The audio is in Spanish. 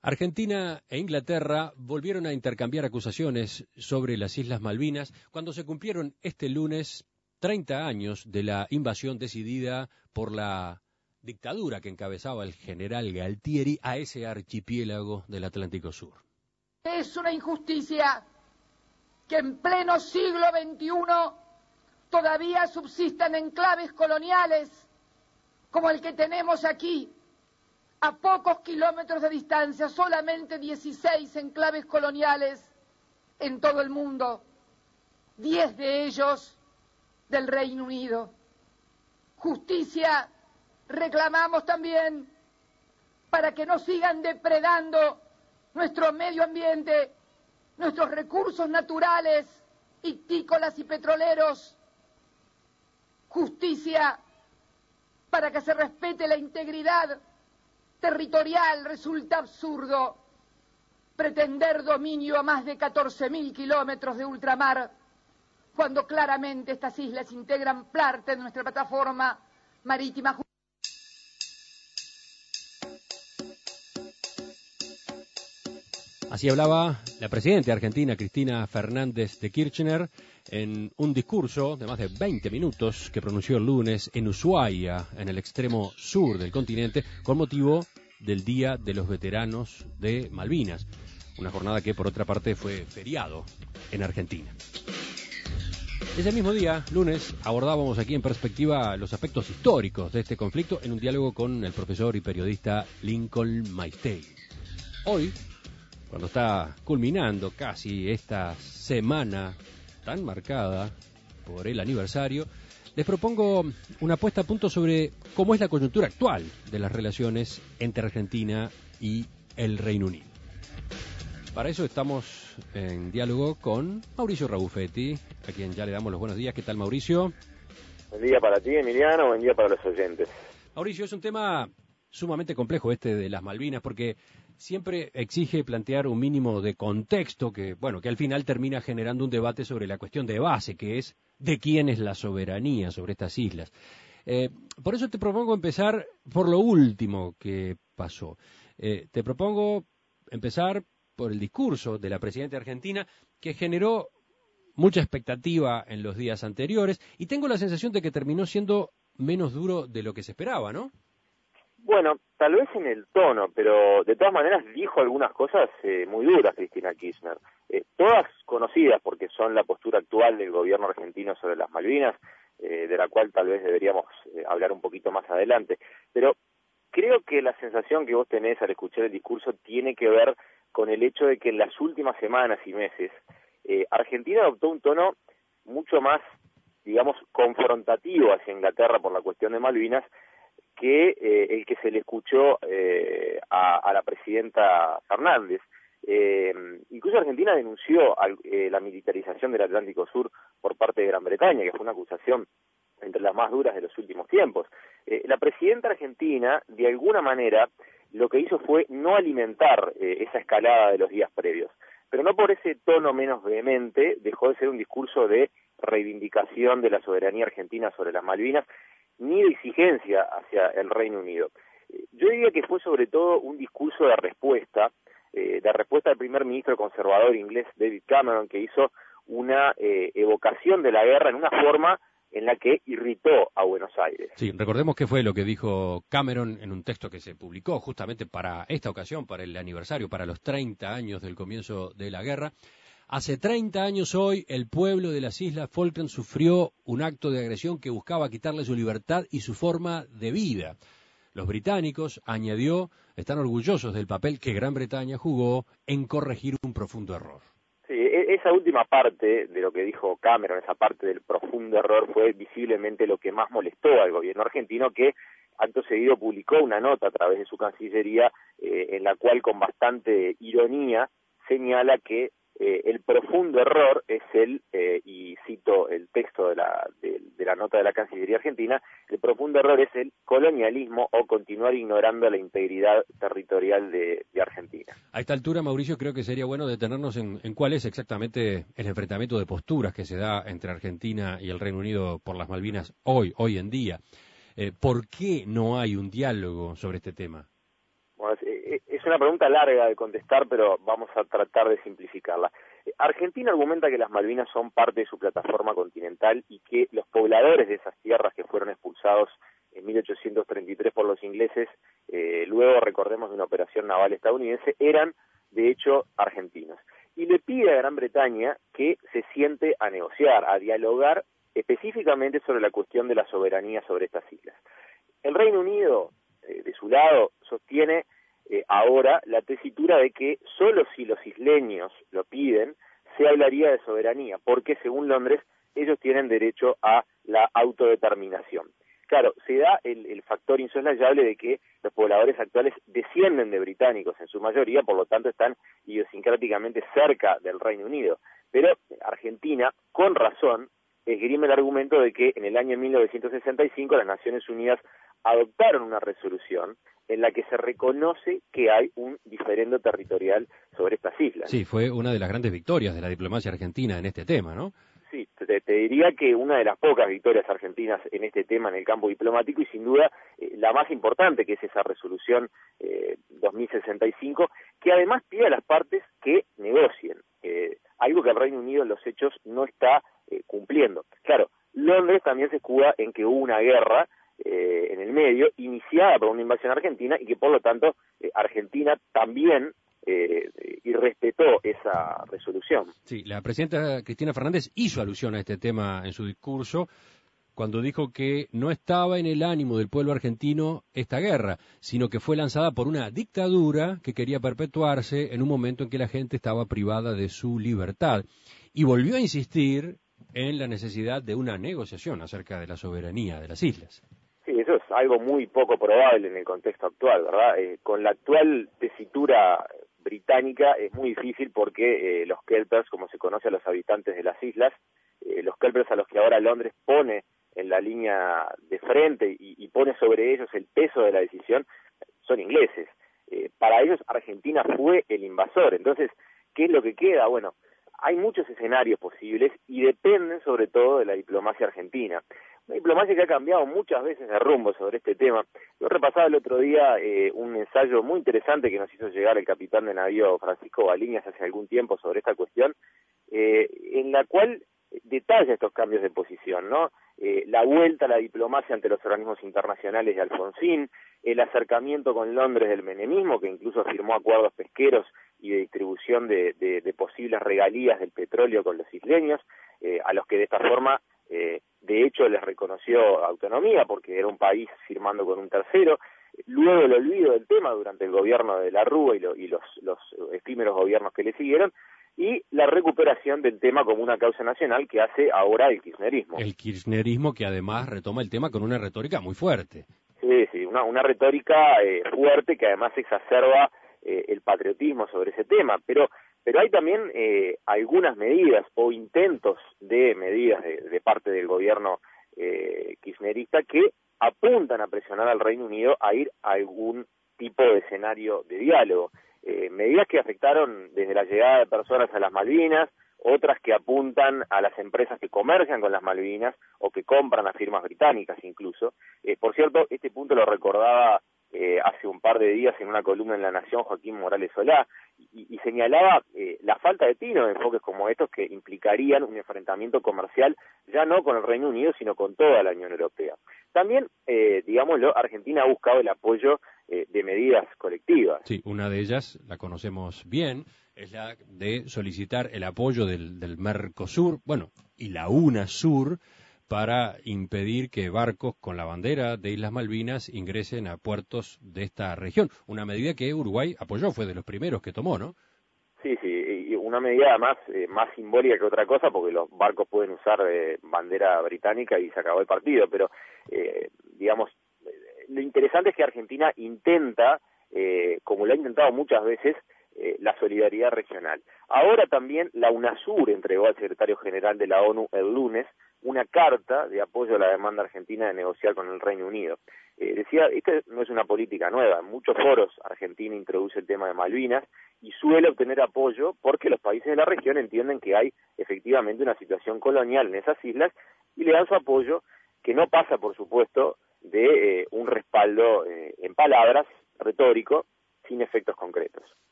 Argentina e Inglaterra volvieron a intercambiar acusaciones sobre las Islas Malvinas cuando se cumplieron este lunes 30 años de la invasión decidida por la dictadura que encabezaba el general Galtieri a ese archipiélago del Atlántico Sur. Es una injusticia que en pleno siglo XXI todavía subsistan enclaves coloniales como el que tenemos aquí, a pocos kilómetros de distancia, solamente 16 enclaves coloniales en todo el mundo, 10 de ellos del Reino Unido. Justicia reclamamos también para que no sigan depredando nuestro medio ambiente, nuestros recursos naturales, ictícolas y petroleros. Justicia para que se respete la integridad territorial. Resulta absurdo pretender dominio a más de 14.000 kilómetros de ultramar, cuando claramente estas islas integran parte de nuestra plataforma marítima. Así hablaba la presidenta argentina, Cristina Fernández de Kirchner, en un discurso de más de 20 minutos que pronunció el lunes en Ushuaia, en el extremo sur del continente, con motivo del Día de los Veteranos de Malvinas, una jornada que por otra parte fue feriado en Argentina. Ese mismo día, lunes, abordábamos aquí en perspectiva los aspectos históricos de este conflicto en un diálogo con el profesor y periodista Lincoln Maistey. Hoy, cuando está culminando casi esta semana tan marcada por el aniversario, les propongo una puesta a punto sobre cómo es la coyuntura actual de las relaciones entre Argentina y el Reino Unido. Para eso estamos en diálogo con Mauricio Rabuffetti, a quien ya le damos los buenos días. ¿Qué tal, Mauricio? Buen día para ti, Emiliano, buen día para los oyentes. Mauricio, es un tema sumamente complejo este de las Malvinas, porque siempre exige plantear un mínimo de contexto que al final termina generando un debate sobre la cuestión de base, que es de quién es la soberanía sobre estas islas. Por eso te propongo empezar por lo último que pasó. Te propongo empezar por el discurso de la presidenta argentina, que generó mucha expectativa en los días anteriores, y tengo la sensación de que terminó siendo menos duro de lo que se esperaba, ¿no? Bueno, tal vez en el tono, pero de todas maneras dijo algunas cosas muy duras Cristina Kirchner, todas conocidas porque son la postura actual del gobierno argentino sobre las Malvinas, de la cual tal vez deberíamos hablar un poquito más adelante, pero creo que la sensación que vos tenés al escuchar el discurso tiene que ver con el hecho de que en las últimas semanas y meses Argentina adoptó un tono mucho más, digamos, confrontativo hacia Inglaterra por la cuestión de Malvinas, que el que se le escuchó a la presidenta Fernández. Incluso Argentina denunció la militarización del Atlántico Sur por parte de Gran Bretaña, que fue una acusación entre las más duras de los últimos tiempos. La presidenta argentina, de alguna manera, lo que hizo fue no alimentar esa escalada de los días previos, pero no por ese tono menos vehemente dejó de ser un discurso de reivindicación de la soberanía argentina sobre las Malvinas, ni de exigencia hacia el Reino Unido. Yo diría que fue sobre todo un discurso de respuesta del primer ministro conservador inglés David Cameron, que hizo una evocación de la guerra en una forma en la que irritó a Buenos Aires. Sí, recordemos qué fue lo que dijo Cameron en un texto que se publicó justamente para esta ocasión, para el aniversario, para los 30 años del comienzo de la guerra. Hace 30 años hoy, el pueblo de las Islas Falkland sufrió un acto de agresión que buscaba quitarle su libertad y su forma de vida. Los británicos, añadió, están orgullosos del papel que Gran Bretaña jugó en corregir un profundo error. Sí, esa última parte de lo que dijo Cameron, esa parte del profundo error, fue visiblemente lo que más molestó al gobierno argentino, que acto seguido publicó una nota a través de su Cancillería en la cual con bastante ironía señala que el profundo error es y cito el texto de la nota de la Cancillería argentina, el profundo error es el colonialismo o continuar ignorando la integridad territorial de Argentina. A esta altura, Mauricio, creo que sería bueno detenernos en cuál es exactamente el enfrentamiento de posturas que se da entre Argentina y el Reino Unido por las Malvinas hoy en día. ¿Por qué no hay un diálogo sobre este tema? Bueno, es es una pregunta larga de contestar, pero vamos a tratar de simplificarla. Argentina argumenta que las Malvinas son parte de su plataforma continental y que los pobladores de esas tierras que fueron expulsados en 1833 por los ingleses, luego recordemos de una operación naval estadounidense, eran de hecho argentinos. Y le pide a Gran Bretaña que se siente a negociar, a dialogar específicamente sobre la cuestión de la soberanía sobre estas islas. El Reino Unido, de su lado, sostiene ahora la tesitura de que solo si los isleños lo piden, se hablaría de soberanía, porque según Londres, ellos tienen derecho a la autodeterminación. Claro, se da el factor insoslayable de que los pobladores actuales descienden de británicos en su mayoría, por lo tanto están idiosincráticamente cerca del Reino Unido. Pero Argentina, con razón, esgrime el argumento de que en el año 1965 las Naciones Unidas adoptaron una resolución en la que se reconoce que hay un diferendo territorial sobre estas islas. Sí, fue una de las grandes victorias de la diplomacia argentina en este tema, ¿no? Sí, te diría que una de las pocas victorias argentinas en este tema en el campo diplomático y sin duda la más importante, que es esa resolución 2065, que además pide a las partes que negocien, algo que el Reino Unido en los hechos no está cumpliendo. Claro, Londres también se escuda en que hubo una guerra en el medio, iniciada por una invasión argentina y que por lo tanto Argentina también irrespetó esa resolución. Sí, la presidenta Cristina Fernández hizo alusión a este tema en su discurso cuando dijo que no estaba en el ánimo del pueblo argentino esta guerra, sino que fue lanzada por una dictadura que quería perpetuarse en un momento en que la gente estaba privada de su libertad. Y volvió a insistir en la necesidad de una negociación acerca de la soberanía de las islas. Sí, eso es algo muy poco probable en el contexto actual, ¿verdad? Con la actual tesitura británica es muy difícil porque los kelpers, como se conoce a los habitantes de las islas, los kelpers a los que ahora Londres pone en la línea de frente y pone sobre ellos el peso de la decisión, son ingleses. Para ellos Argentina fue el invasor. Entonces, ¿qué es lo que queda? Bueno, hay muchos escenarios posibles y dependen sobre todo de la diplomacia argentina. Una diplomacia que ha cambiado muchas veces de rumbo sobre este tema. Yo repasaba el otro día un ensayo muy interesante que nos hizo llegar el capitán de navío Francisco Baliñas hace algún tiempo sobre esta cuestión, en la cual detalla estos cambios de posición, ¿no? La vuelta a la diplomacia ante los organismos internacionales de Alfonsín, el acercamiento con Londres del menemismo, que incluso firmó acuerdos pesqueros y de distribución de posibles regalías del petróleo con los isleños, a los que de esta forma, de hecho, les reconoció autonomía porque era un país firmando con un tercero. Luego el olvido del tema durante el gobierno de la Rúa y los efímeros gobiernos que le siguieron, y la recuperación del tema como una causa nacional que hace ahora el kirchnerismo. El kirchnerismo que además retoma el tema con una retórica muy fuerte. Sí, una retórica fuerte que además exacerba el patriotismo sobre ese tema, pero hay también algunas medidas o intentos de medidas de parte del gobierno kirchnerista que apuntan a presionar al Reino Unido a ir a algún tipo de escenario de diálogo. Medidas que afectaron desde la llegada de personas a las Malvinas, otras que apuntan a las empresas que comercian con las Malvinas o que compran a firmas británicas incluso. Por cierto, este punto lo recordaba hace un par de días en una columna en La Nación Joaquín Morales Solá, y señalaba la falta de tino de enfoques como estos que implicarían un enfrentamiento comercial ya no con el Reino Unido, sino con toda la Unión Europea. También, digámoslo, Argentina ha buscado el apoyo de medidas colectivas. Sí, una de ellas, la conocemos bien, es la de solicitar el apoyo del Mercosur, bueno, y la UNASUR, para impedir que barcos con la bandera de Islas Malvinas ingresen a puertos de esta región. Una medida que Uruguay apoyó, fue de los primeros que tomó, ¿no? Sí, y una medida además más simbólica que otra cosa, porque los barcos pueden usar bandera británica y se acabó el partido, pero digamos, lo interesante es que Argentina intenta, como lo ha intentado muchas veces, la solidaridad regional. Ahora también la UNASUR entregó al secretario general de la ONU el lunes una carta de apoyo a la demanda argentina de negociar con el Reino Unido. Decía, esta no es una política nueva, en muchos foros Argentina introduce el tema de Malvinas y suele obtener apoyo porque los países de la región entienden que hay efectivamente una situación colonial en esas islas y le dan su apoyo, que no pasa, por supuesto, de un respaldo en palabras retórico, sin efectos concretos.